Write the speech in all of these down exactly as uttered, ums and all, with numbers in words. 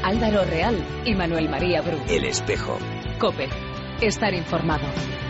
Álvaro Real y Manuel María Bru. El Espejo. COPE. Estar informado.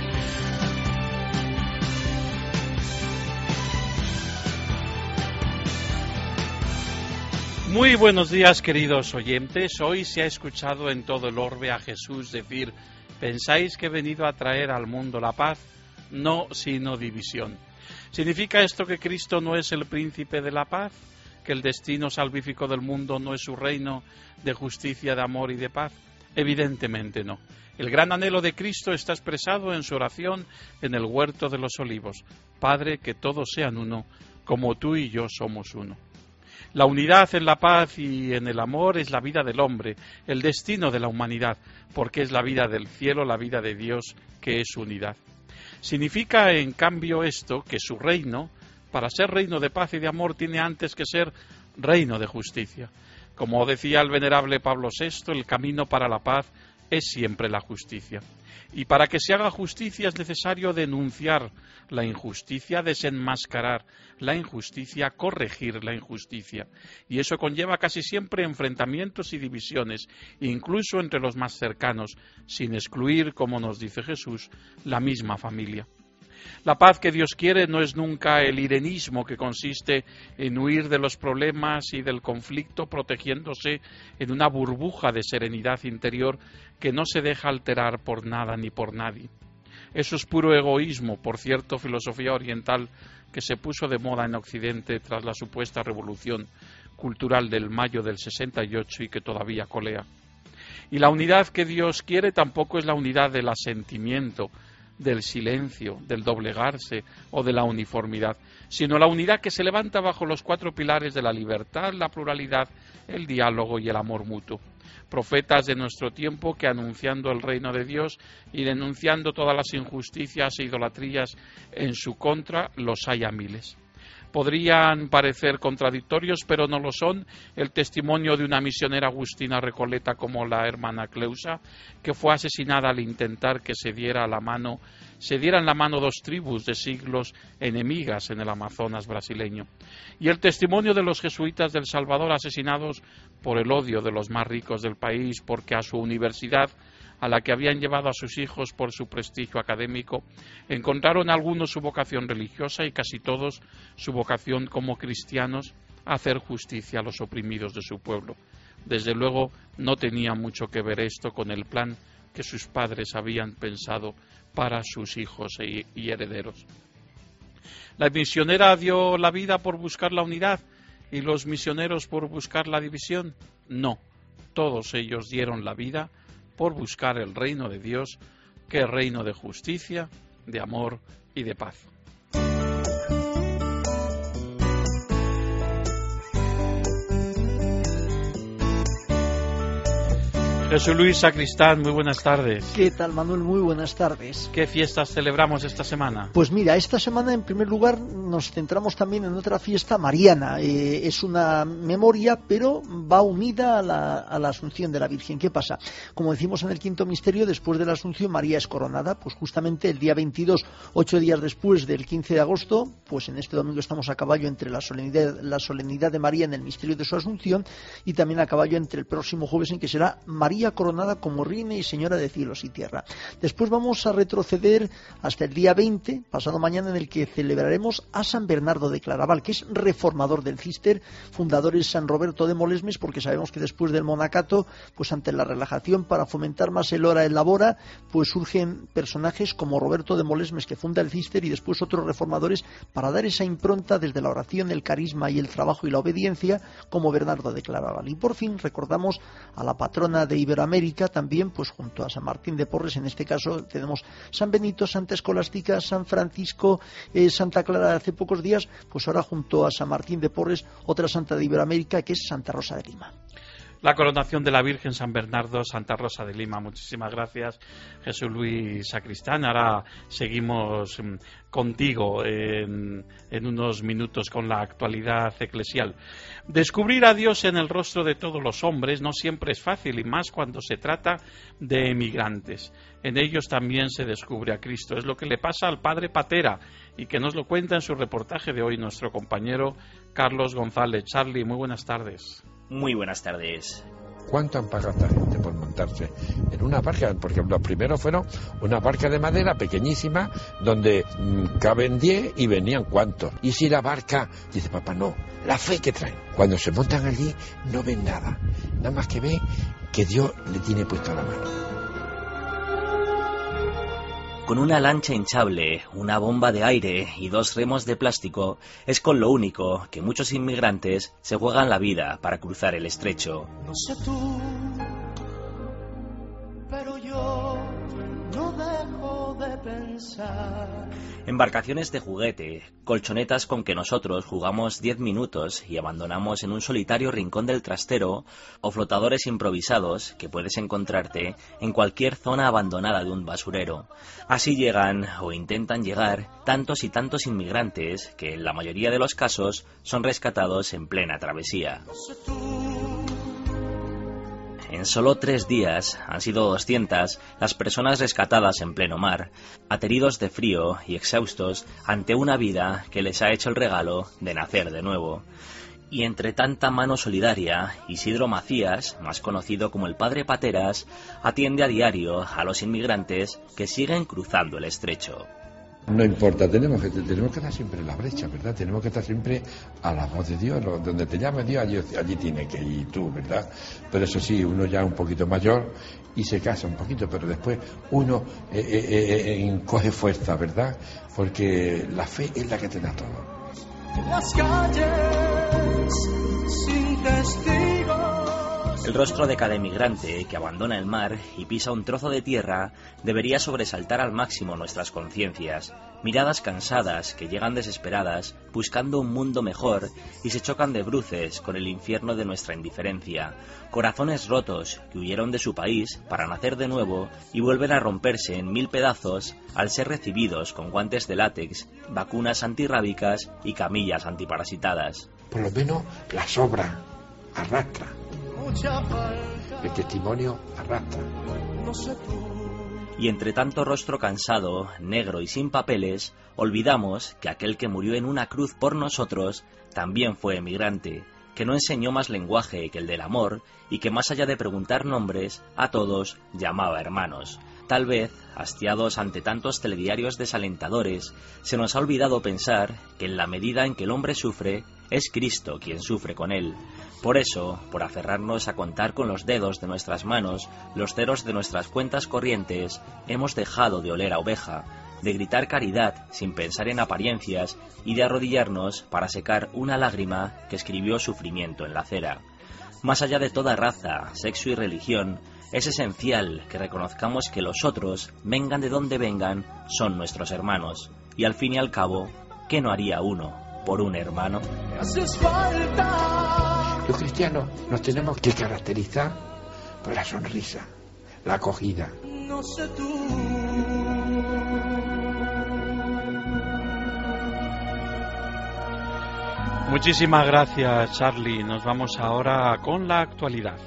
Muy buenos días, queridos oyentes. Hoy se ha escuchado en todo el orbe a Jesús decir: ¿pensáis que he venido a traer al mundo la paz? No, sino división. ¿Significa esto que Cristo no es el príncipe de la paz? ¿Que el destino salvífico del mundo no es su reino de justicia, de amor y de paz? Evidentemente no. El gran anhelo de Cristo está expresado en su oración en el huerto de los olivos: Padre, que todos sean uno, como tú y yo somos uno. La unidad en la paz y en el amor es la vida del hombre, el destino de la humanidad, porque es la vida del cielo, la vida de Dios, que es unidad. Significa, en cambio, esto, que su reino, para ser reino de paz y de amor, tiene antes que ser reino de justicia. Como decía el venerable Pablo sexto, el camino para la paz es siempre la justicia. Y para que se haga justicia es necesario denunciar la injusticia, desenmascarar la injusticia, corregir la injusticia. Y eso conlleva casi siempre enfrentamientos y divisiones, incluso entre los más cercanos, sin excluir, como nos dice Jesús, la misma familia. La paz que Dios quiere no es nunca el irenismo, que consiste en huir de los problemas y del conflicto protegiéndose en una burbuja de serenidad interior que no se deja alterar por nada ni por nadie. Eso es puro egoísmo, por cierto, filosofía oriental que se puso de moda en Occidente tras la supuesta revolución cultural del mayo del sesenta y ocho y que todavía colea. Y la unidad que Dios quiere tampoco es la unidad del asentimiento, del silencio, del doblegarse o de la uniformidad, sino la unidad que se levanta bajo los cuatro pilares de la libertad, la pluralidad, el diálogo y el amor mutuo. Profetas de nuestro tiempo que, anunciando el reino de Dios y denunciando todas las injusticias e idolatrías en su contra, los hay a miles. Podrían parecer contradictorios, pero no lo son, el testimonio de una misionera agustina recoleta como la hermana Cleusa, que fue asesinada al intentar que se diera la mano, se dieran la mano dos tribus de siglos enemigas en el Amazonas brasileño, y el testimonio de los jesuitas del Salvador asesinados por el odio de los más ricos del país, porque a su universidad, a la que habían llevado a sus hijos por su prestigio académico, encontraron algunos su vocación religiosa y casi todos su vocación como cristianos a hacer justicia a los oprimidos de su pueblo. Desde luego no tenía mucho que ver esto con el plan que sus padres habían pensado para sus hijos y herederos. La misionera dio la vida por buscar la unidad y los misioneros por buscar la división. No, todos ellos dieron la vida por buscar el reino de Dios, que es reino de justicia, de amor y de paz. Jesús Luis Sacristán, muy buenas tardes. ¿Qué tal, Manuel? Muy buenas tardes. ¿Qué fiestas celebramos esta semana? Pues mira, esta semana en primer lugar nos centramos también en otra fiesta mariana. Eh, es una memoria, pero va unida a la, a la Asunción de la Virgen. ¿Qué pasa? Como decimos en el quinto misterio, después de la Asunción María es coronada, pues justamente el día veintidós, ocho días después del quince de agosto, pues en este domingo estamos a caballo entre la solemnidad, la solemnidad de María en el misterio de su Asunción y también a caballo entre el próximo jueves en que será María coronada como reina y señora de cielos y tierra. Después vamos a retroceder hasta el día veinte, pasado mañana, en el que celebraremos a San Bernardo de Claraval, que es reformador del Císter. Fundador es San Roberto de Molesmes, porque sabemos que después del monacato, pues ante la relajación para fomentar más el ora el labora, pues surgen personajes como Roberto de Molesmes, que funda el Císter, y después otros reformadores para dar esa impronta desde la oración, el carisma y el trabajo y la obediencia, como Bernardo de Claraval. Y por fin recordamos a la patrona de Iberoamérica también, pues junto a San Martín de Porres. En este caso tenemos San Benito, Santa Escolástica, San Francisco, eh, Santa Clara hace pocos días, pues ahora junto a San Martín de Porres otra santa de Iberoamérica, que es Santa Rosa de Lima. La coronación de la Virgen, San Bernardo, Santa Rosa de Lima. Muchísimas gracias, Jesús Luis Sacristán. Ahora seguimos contigo en, en unos minutos con la actualidad eclesial. Descubrir a Dios en el rostro de todos los hombres no siempre es fácil, y más cuando se trata de emigrantes. En ellos también se descubre a Cristo. Es lo que le pasa al padre Patera, y que nos lo cuenta en su reportaje de hoy nuestro compañero Carlos González. Charlie, muy buenas tardes. Muy buenas tardes. ¿Cuánto han pagado esta gente por montarse en una barca? Porque los primeros fueron una barca de madera pequeñísima donde mmm, caben diez y venían cuantos. Y si la barca, dice papá, no, la fe que traen. Cuando se montan allí no ven nada, nada más que ven que Dios le tiene puesta la mano. Con una lancha hinchable, una bomba de aire y dos remos de plástico es con lo único que muchos inmigrantes se juegan la vida para cruzar el estrecho. No sé tú, pero yo no dejo de pensar. Embarcaciones de juguete, colchonetas con que nosotros jugamos diez minutos y abandonamos en un solitario rincón del trastero, o flotadores improvisados que puedes encontrarte en cualquier zona abandonada de un basurero. Así llegan o intentan llegar tantos y tantos inmigrantes que en la mayoría de los casos son rescatados en plena travesía. En solo tres días han sido doscientas las personas rescatadas en pleno mar, ateridos de frío y exhaustos ante una vida que les ha hecho el regalo de nacer de nuevo. Y entre tanta mano solidaria, Isidro Macías, más conocido como el Padre Pateras, atiende a diario a los inmigrantes que siguen cruzando el estrecho. No importa, tenemos que tenemos que estar siempre en la brecha, ¿verdad? Tenemos que estar siempre a la voz de Dios, donde te llame Dios, allí, allí tiene que ir tú, ¿verdad? Pero eso sí, uno ya un poquito mayor y se casa un poquito, pero después uno eh, eh, eh, coge fuerza, ¿verdad? Porque la fe es la que te da todo. Las calles sin testigos. El rostro de cada emigrante que abandona el mar y pisa un trozo de tierra debería sobresaltar al máximo nuestras conciencias. Miradas cansadas que llegan desesperadas buscando un mundo mejor y se chocan de bruces con el infierno de nuestra indiferencia. Corazones rotos que huyeron de su país para nacer de nuevo y vuelven a romperse en mil pedazos al ser recibidos con guantes de látex, vacunas antirrábicas y camillas antiparasitadas. Por lo menos la sobra arrastra. El testimonio arrastra. Y entre tanto rostro cansado, negro y sin papeles, olvidamos que aquel que murió en una cruz por nosotros también fue emigrante, que no enseñó más lenguaje que el del amor y que más allá de preguntar nombres, a todos llamaba hermanos. Tal vez, hastiados ante tantos telediarios desalentadores, se nos ha olvidado pensar que en la medida en que el hombre sufre, es Cristo quien sufre con él. Por eso, por aferrarnos a contar con los dedos de nuestras manos los ceros de nuestras cuentas corrientes, hemos dejado de oler a oveja, de gritar caridad sin pensar en apariencias y de arrodillarnos para secar una lágrima que escribió sufrimiento en la acera. Más allá de toda raza, sexo y religión, es esencial que reconozcamos que los otros, vengan de donde vengan, son nuestros hermanos. Y al fin y al cabo, ¿qué no haría uno por un hermano? Los cristianos nos tenemos que caracterizar por la sonrisa, la acogida. No sé tú. Muchísimas gracias, Charlie. Nos vamos ahora con la actualidad.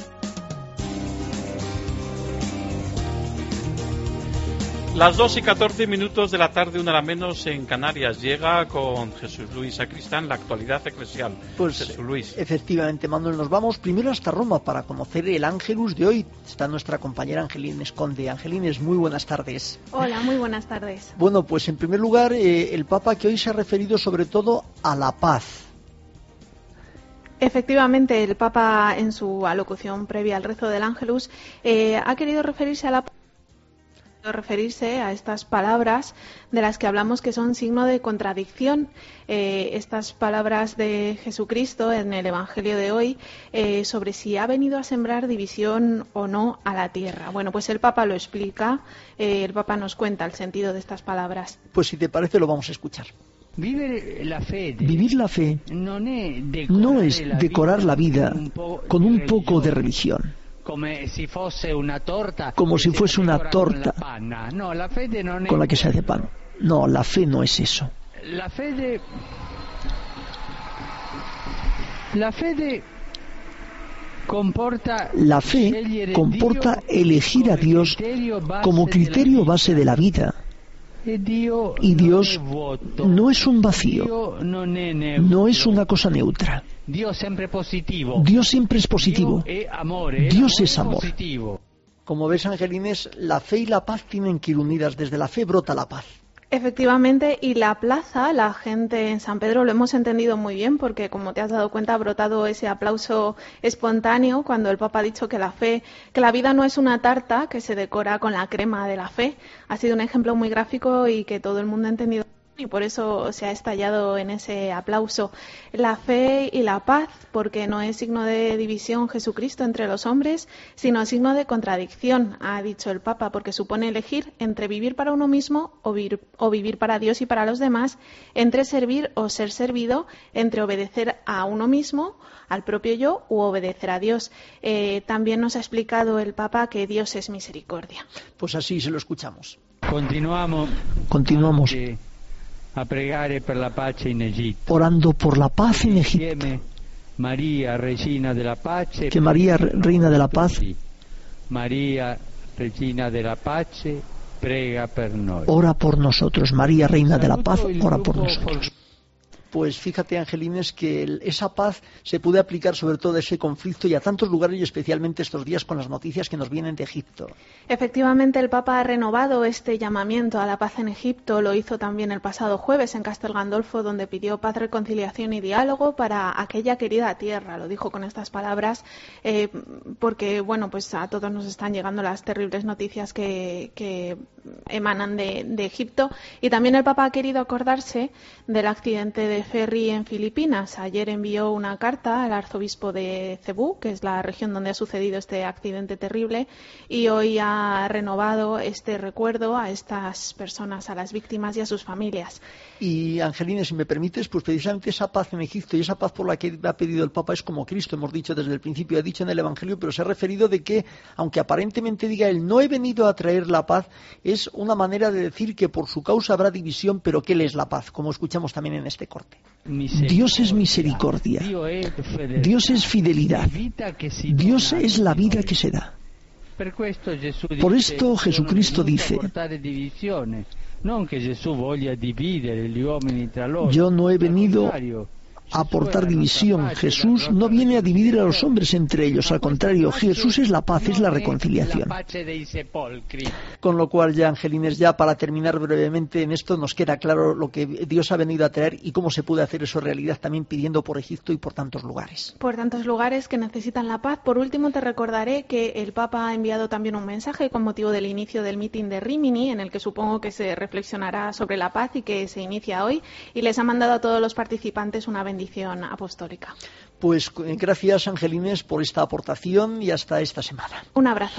Las dos y catorce minutos de la tarde, una hora menos en Canarias. Llega con Jesús Luis Sacristán la actualidad eclesial. Pues Jesús Luis. Efectivamente, Manuel, nos vamos primero hasta Roma para conocer el Ángelus de hoy. Está nuestra compañera Angelines Conde. Angelines, muy buenas tardes. Hola, muy buenas tardes. Bueno, pues en primer lugar, eh, el Papa que hoy se ha referido sobre todo a la paz. Efectivamente, el Papa en su alocución previa al rezo del Ángelus eh, ha querido referirse a la paz. referirse a estas palabras de las que hablamos que son signo de contradicción, eh, estas palabras de Jesucristo en el Evangelio de hoy eh, sobre si ha venido a sembrar división o no a la tierra. Bueno, pues el Papa lo explica, eh, el Papa nos cuenta el sentido de estas palabras. Pues si te parece lo vamos a escuchar. Vivir la fe, Vivir la fe no es decorar la vida con un poco de religión. Como si fuese una torta, como si fuese una torta no, la fede non è con la que se hace pan. No, la fe no es eso. La fede La fede comporta La fe comporta elegir a Dios como criterio base de la vida. Y Dios no es un vacío, no es una cosa neutra. Dios siempre positivo. Dios siempre es positivo. Dios es amor. Como ves, Angelines, la fe y la paz tienen que ir unidas. Desde la fe brota la paz. Efectivamente, y la plaza, la gente en San Pedro lo hemos entendido muy bien porque, como te has dado cuenta, ha brotado ese aplauso espontáneo cuando el Papa ha dicho que la fe, que la vida no es una tarta que se decora con la crema de la fe. Ha sido un ejemplo muy gráfico y que todo el mundo ha entendido. Y por eso se ha estallado en ese aplauso. La fe y la paz, porque no es signo de división Jesucristo entre los hombres, sino signo de contradicción, ha dicho el Papa, porque supone elegir entre vivir para uno mismo o vivir, o vivir para Dios y para los demás, entre servir o ser servido, entre obedecer a uno mismo, al propio yo, u obedecer a Dios. Eh, también nos ha explicado el Papa que Dios es misericordia. Pues así se lo escuchamos. Continuamos. Continuamos. Eh, a pregare per la pace in Egitto. Orando por la paz en Egipto. María, Regina de la Pace. Que María, Reina de la Paz. María, Regina de la Pace, prega per noi. Ora por nosotros. María, Reina de la Paz, ora por nosotros. Pues fíjate, Angelines, que el, esa paz se puede aplicar sobre todo a ese conflicto y a tantos lugares, y especialmente estos días con las noticias que nos vienen de Egipto. Efectivamente, el Papa ha renovado este llamamiento a la paz en Egipto. Lo hizo también el pasado jueves en Castel Gandolfo, donde pidió paz, reconciliación y diálogo para aquella querida tierra. Lo dijo con estas palabras, eh, porque bueno, pues a todos nos están llegando las terribles noticias que, que emanan de, de Egipto. Y también el Papa ha querido acordarse del accidente de ferry en Filipinas. Ayer envió una carta al arzobispo de Cebú, que es la región donde ha sucedido este accidente terrible, y hoy ha renovado este recuerdo a estas personas, a las víctimas y a sus familias. Y, Angelina, si me permites, pues precisamente esa paz en Egipto y esa paz por la que ha pedido el Papa es como Cristo, hemos dicho desde el principio, ha dicho en el Evangelio, pero se ha referido de que, aunque aparentemente diga él, no he venido a traer la paz, es una manera de decir que por su causa habrá división, pero que él es la paz, como escuchamos también en este corte. Dios es misericordia, Dios es fidelidad, Dios es la vida que se da. Por esto Jesucristo dice: yo no he venido a aportar división. Jesús no viene a dividir a los hombres entre ellos, al contrario, Jesús es la paz, es la reconciliación. Con lo cual, ya, Angelines, ya para terminar brevemente en esto, nos queda claro lo que Dios ha venido a traer y cómo se puede hacer eso realidad, también pidiendo por Egipto y por tantos lugares. Por tantos lugares que necesitan la paz. Por último, te recordaré que el Papa ha enviado también un mensaje con motivo del inicio del mitin de Rímini, en el que supongo que se reflexionará sobre la paz y que se inicia hoy, y les ha mandado a todos los participantes una bendición apostólica. Pues gracias, Angelines, por esta aportación y hasta esta semana. Un abrazo.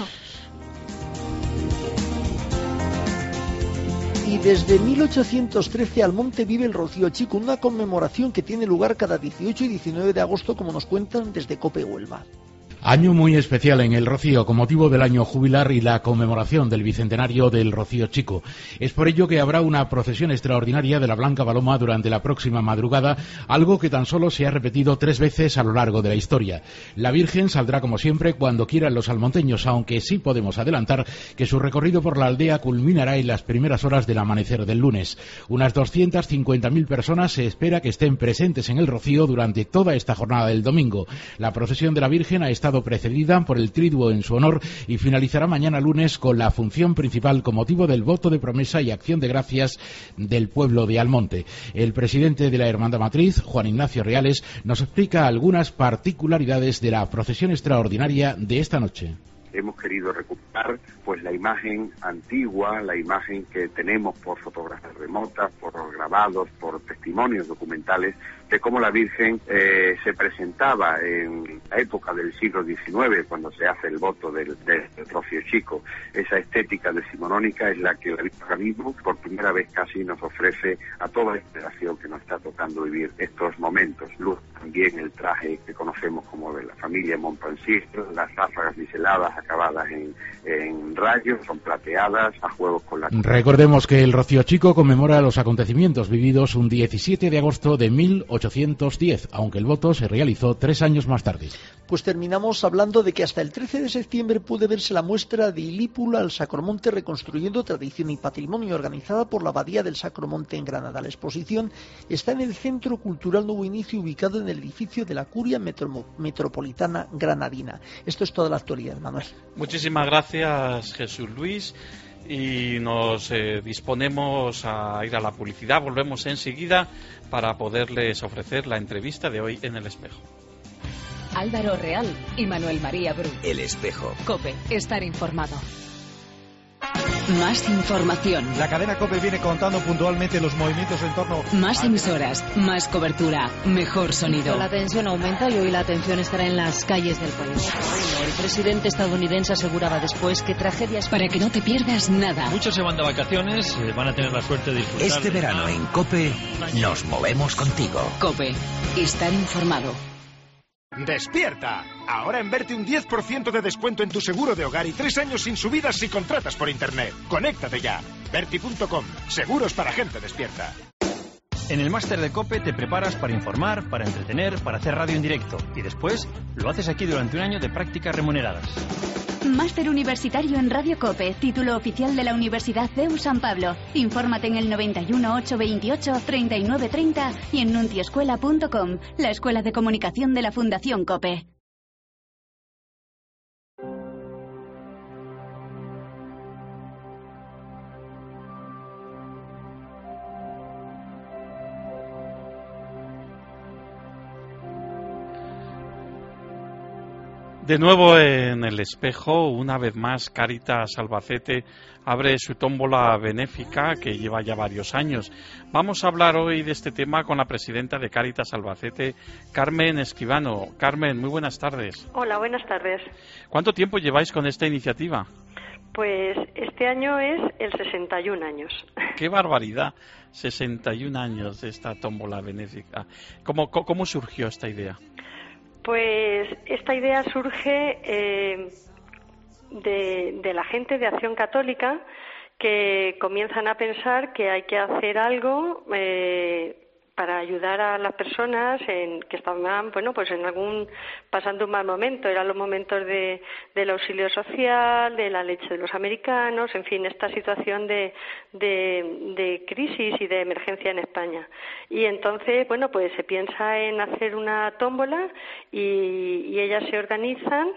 Y desde mil ochocientos trece Almonte vive el Rocío Chico, una conmemoración que tiene lugar cada dieciocho y diecinueve de agosto, como nos cuentan desde COPE Huelva. Año muy especial en el Rocío con motivo del año jubilar y la conmemoración del bicentenario del Rocío Chico. Es por ello que habrá una procesión extraordinaria de la Blanca Paloma durante la próxima madrugada, algo que tan solo se ha repetido tres veces a lo largo de la historia. La Virgen saldrá como siempre cuando quieran los almonteños, aunque sí podemos adelantar que su recorrido por la aldea culminará en las primeras horas del amanecer del lunes. Unas doscientas cincuenta mil personas se espera que estén presentes en el Rocío durante toda esta jornada del domingo. La procesión de la Virgen ha estado precedida por el triduo en su honor y finalizará mañana lunes con la función principal con motivo del voto de promesa y acción de gracias del pueblo de Almonte. El presidente de la Hermandad Matriz, Juan Ignacio Reales, nos explica algunas particularidades de la procesión extraordinaria de esta noche. Hemos querido recuperar pues la imagen antigua, la imagen que tenemos por fotografías remotas, por grabados, por testimonios documentales de cómo la Virgen eh, se presentaba en la época del siglo diecinueve, cuando se hace el voto del, del Rocío Chico. Esa estética decimonónica es la que la Virgen ahora mismo, por primera vez casi, nos ofrece a toda la generación que nos está tocando vivir estos momentos. Luz también el traje que conocemos como de la familia Montpensier, las ráfagas biseladas acabadas en, en rayos, son plateadas, a juegos con la... Recordemos que el Rocío Chico conmemora los acontecimientos vividos un diecisiete de agosto de mil ochocientos diez, aunque el voto se realizó tres años más tarde. Pues terminamos hablando de que hasta el trece de septiembre puede verse la muestra de Ilípula al Sacromonte reconstruyendo tradición y patrimonio, organizada por la Abadía del Sacromonte en Granada. La exposición está en el Centro Cultural Nuevo Inicio, ubicado en el edificio de la Curia Metro- Metropolitana Granadina. Esto es toda la actualidad, Manuel. Muchísimas gracias, Jesús Luis. Y nos eh, disponemos a ir a la publicidad. Volvemos enseguida para poderles ofrecer la entrevista de hoy en El Espejo. Álvaro Real y Manuel María Bru. El Espejo. COPE, estar informado. Más información. La cadena COPE viene contando puntualmente los movimientos en torno... Más emisoras, más cobertura, mejor sonido. La tensión aumenta y hoy la atención estará en las calles del país. Bueno, el presidente estadounidense aseguraba después que tragedias... Para que no te pierdas nada. Muchos se van de vacaciones, eh, van a tener la suerte de disfrutar... Este verano en COPE nos movemos contigo. COPE, estar informado. ¡Despierta! Ahora en Berti un diez por ciento de descuento en tu seguro de hogar y tres años sin subidas si contratas por internet. ¡Conéctate ya! Berti punto com. Seguros para gente despierta. En el máster de COPE te preparas para informar, para entretener, para hacer radio en directo. Y después lo haces aquí durante un año de prácticas remuneradas. Máster Universitario en Radio COPE, título oficial de la Universidad C E U San Pablo. Infórmate en el noventa y uno, ochocientos veintiocho, treinta y nueve treinta y en nunciescuela punto com, la escuela de comunicación de la Fundación COPE. De nuevo en El Espejo, una vez más, Cáritas Albacete abre su tómbola benéfica que lleva ya varios años. Vamos a hablar hoy de este tema con la presidenta de Cáritas Albacete, Carmen Escribano. Carmen, muy buenas tardes. Hola, buenas tardes. ¿Cuánto tiempo lleváis con esta iniciativa? Pues este año es el sesenta y un años. ¡Qué barbaridad! sesenta y un años de esta tómbola benéfica. ¿Cómo, cómo surgió esta idea? Pues esta idea surge eh, de, de la gente de Acción Católica que comienzan a pensar que hay que hacer algo eh, para ayudar a las personas en, que estaban, bueno, pues en algún pasando un mal momento. Eran los momentos de, del auxilio social, de la leche de los americanos, en fin, esta situación de, de, de crisis y de emergencia en España. Y entonces, bueno, pues se piensa en hacer una tómbola y, y ellas se organizan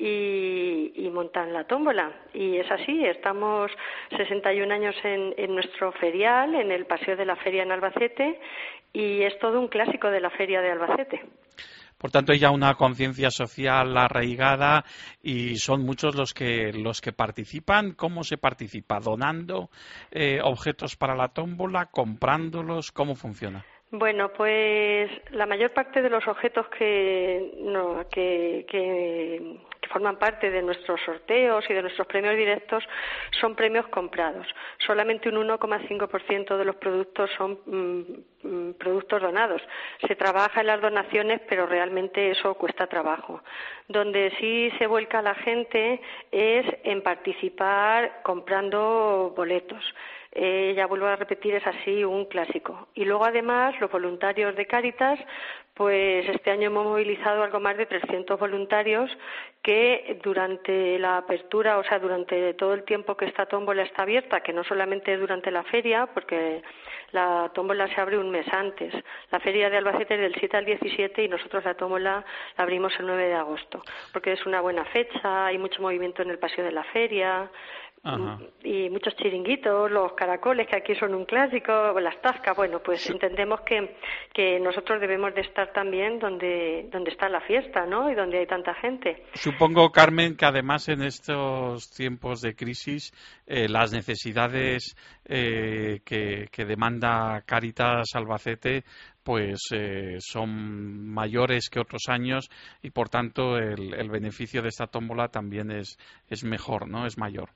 y, y montan la tómbola. Y es así, estamos sesenta y un años en, en nuestro ferial, en el Paseo de la Feria en Albacete, y es todo un clásico de la Feria de Albacete. Por tanto, hay ya una conciencia social arraigada y son muchos los que los que participan. ¿Cómo se participa? ¿Donando eh, objetos para la tómbola? ¿Comprándolos? ¿Cómo funciona? Bueno, pues la mayor parte de los objetos que, no, que, que, que forman parte de nuestros sorteos y de nuestros premios directos son premios comprados. Solamente un uno coma cinco por ciento de los productos son mm, productos donados. Se trabaja en las donaciones, pero realmente eso cuesta trabajo. Donde sí se vuelca la gente es en participar comprando boletos. Eh, ya vuelvo a repetir, es así un clásico. Y luego, además, los voluntarios de Cáritas, pues este año hemos movilizado algo más de trescientos voluntarios que durante la apertura, o sea, durante todo el tiempo que esta tómbola está abierta, que no solamente durante la feria, porque la tómbola se abre un mes antes. La feria de Albacete es del siete al diecisiete y nosotros la tómbola la abrimos el nueve de agosto, porque es una buena fecha, hay mucho movimiento en el paseo de la feria. Ajá. Y muchos chiringuitos, los caracoles, que aquí son un clásico, las tascas. Bueno, pues sí. Entendemos que, que nosotros debemos de estar también donde, donde está la fiesta, ¿no? Y donde hay tanta gente. Supongo, Carmen, que además en estos tiempos de crisis eh, las necesidades eh, que, que demanda Cáritas Albacete pues eh, son mayores que otros años y por tanto el, el beneficio de esta tómbola también es, es mejor, ¿no? Es mayor.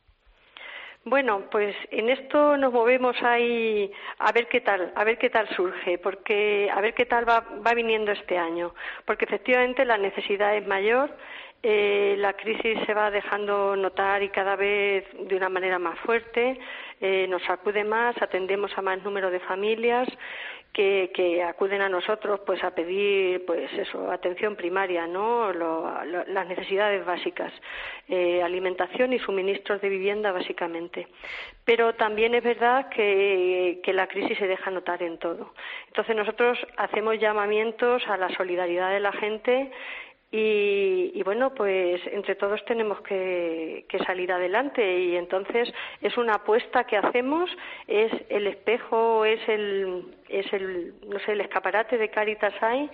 Bueno, pues en esto nos movemos ahí a ver qué tal, a ver qué tal surge, porque a ver qué tal va, va viniendo este año, porque efectivamente la necesidad es mayor, eh, la crisis se va dejando notar y cada vez de una manera más fuerte, eh, nos sacude más, atendemos a más número de familias que, que acuden a nosotros pues a pedir pues eso, atención primaria, ¿no? Lo, lo, las necesidades básicas, eh, alimentación y suministros de vivienda básicamente. Pero también es verdad que, que la crisis se deja notar en todo. Entonces nosotros hacemos llamamientos a la solidaridad de la gente. Y, y bueno, pues entre todos tenemos que, que salir adelante, y entonces es una apuesta que hacemos, es el espejo, es el, es el, no sé, el escaparate de Cáritas hay.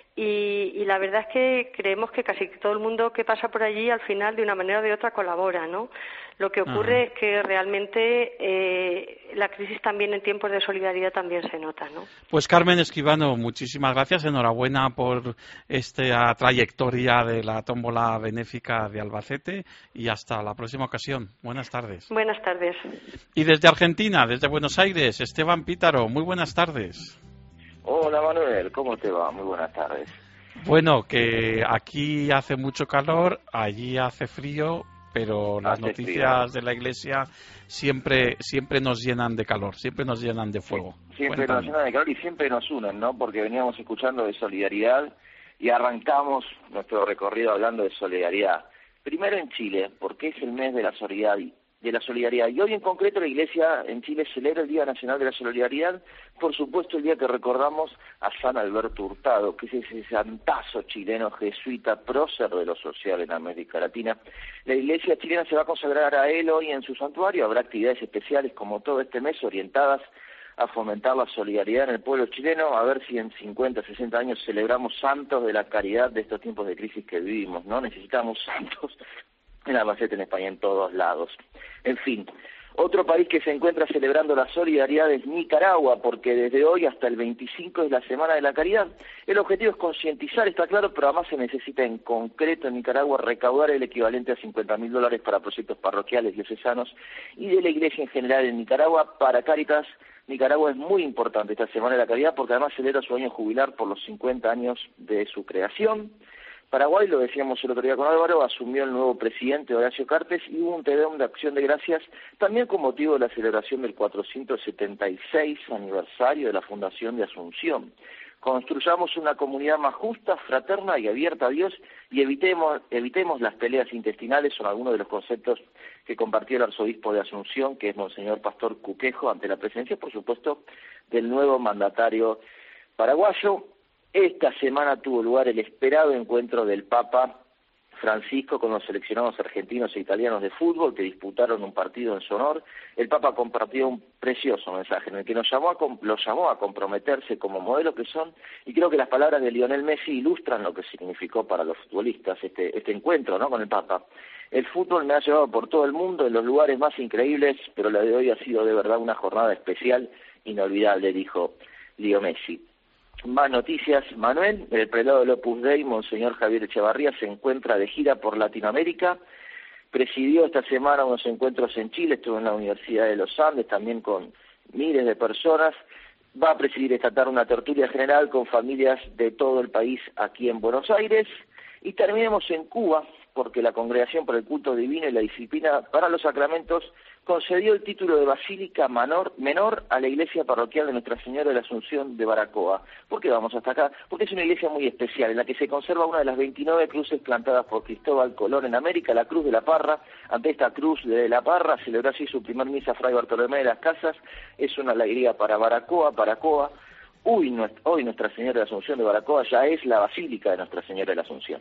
Y, y la verdad es que creemos que casi todo el mundo que pasa por allí al final de una manera o de otra colabora, ¿no? Lo que ocurre Ajá. es que realmente eh, la crisis también en tiempos de solidaridad también se nota, ¿no? Pues Carmen Esquivano, muchísimas gracias, enhorabuena por esta trayectoria de la tómbola benéfica de Albacete y hasta la próxima ocasión. Buenas tardes. Buenas tardes. Y desde Argentina, desde Buenos Aires, Esteban Pítaro, muy buenas tardes. Hola Manuel, ¿cómo te va? Muy buenas tardes. Bueno, que aquí hace mucho calor, allí hace frío, pero las hace noticias frío. de la Iglesia siempre siempre nos llenan de calor, siempre nos llenan de fuego. Siempre Cuéntame. nos llenan de calor y siempre nos unen, ¿no? Porque veníamos escuchando de solidaridad y arrancamos nuestro recorrido hablando de solidaridad. Primero en Chile, porque es el mes de la solidaridad. de la solidaridad. Y hoy en concreto la Iglesia en Chile celebra el Día Nacional de la Solidaridad, por supuesto el día que recordamos a San Alberto Hurtado, que es ese santazo chileno jesuita prócer de lo social en América Latina. La Iglesia chilena se va a consagrar a él hoy en su santuario, habrá actividades especiales como todo este mes orientadas a fomentar la solidaridad en el pueblo chileno, a ver si en cincuenta, sesenta años celebramos santos de la caridad de estos tiempos de crisis que vivimos, ¿no? Necesitamos santos en Albacete, en España, en todos lados. En fin, otro país que se encuentra celebrando la solidaridad es Nicaragua, porque desde hoy hasta el veinticinco es la Semana de la Caridad. El objetivo es concientizar, está claro, pero además se necesita en concreto en Nicaragua recaudar el equivalente a cincuenta mil dólares para proyectos parroquiales diocesanos y de la Iglesia en general en Nicaragua. Para Cáritas, Nicaragua es muy importante esta Semana de la Caridad porque además celebra su año jubilar por los cincuenta años de su creación. Paraguay, lo decíamos el otro día con Álvaro, asumió el nuevo presidente Horacio Cartes y hubo un Tedeum de acción de gracias también con motivo de la celebración del cuatrocientos setenta y seis aniversario de la fundación de Asunción. Construyamos una comunidad más justa, fraterna y abierta a Dios y evitemos, evitemos las peleas intestinales, son algunos de los conceptos que compartió el arzobispo de Asunción, que es Monseñor Pastor Cuquejo, ante la presencia, por supuesto, del nuevo mandatario paraguayo. Esta semana tuvo lugar el esperado encuentro del Papa Francisco con los seleccionados argentinos e italianos de fútbol que disputaron un partido en su honor. El Papa compartió un precioso mensaje en el que nos llamó a, los llamó a comprometerse como modelo que son, y creo que las palabras de Lionel Messi ilustran lo que significó para los futbolistas este, este encuentro, ¿no?, con el Papa. El fútbol me ha llevado por todo el mundo, en los lugares más increíbles, pero la de hoy ha sido de verdad una jornada especial, inolvidable, dijo Leo Messi. Más noticias, Manuel. El prelado del Opus Dei, Monseñor Javier Echevarría, se encuentra de gira por Latinoamérica. Presidió esta semana unos encuentros en Chile, estuvo en la Universidad de los Andes, también con miles de personas. Va a presidir esta tarde una tertulia general con familias de todo el país aquí en Buenos Aires. Y terminemos en Cuba, porque la Congregación por el Culto Divino y la Disciplina para los Sacramentos concedió el título de Basílica menor, menor a la iglesia parroquial de Nuestra Señora de la Asunción de Baracoa. ¿Por qué vamos hasta acá? Porque es una iglesia muy especial, en la que se conserva una de las veintinueve cruces plantadas por Cristóbal Colón en América, la Cruz de la Parra. Ante esta Cruz de la Parra celebró así su primer misa Fray Bartolomé de las Casas. Es una alegría para Baracoa, Baracoa. Hoy, hoy Nuestra Señora de la Asunción de Baracoa ya es la Basílica de Nuestra Señora de la Asunción.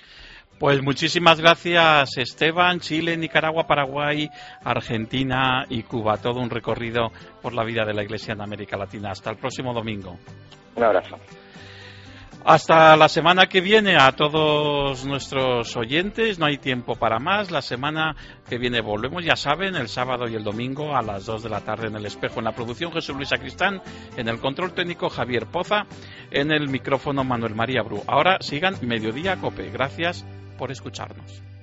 Pues muchísimas gracias, Esteban. Chile, Nicaragua, Paraguay, Argentina y Cuba. Todo un recorrido por la vida de la Iglesia en América Latina. Hasta el próximo domingo. Un abrazo. Hasta la semana que viene a todos nuestros oyentes. No hay tiempo para más. La semana que viene volvemos, ya saben, el sábado y el domingo a las dos de la tarde en El Espejo. En la producción Jesús Luis Sacristán, en el control técnico Javier Poza, en el micrófono Manuel María Bru. Ahora sigan Mediodía Cope. Gracias por escucharnos.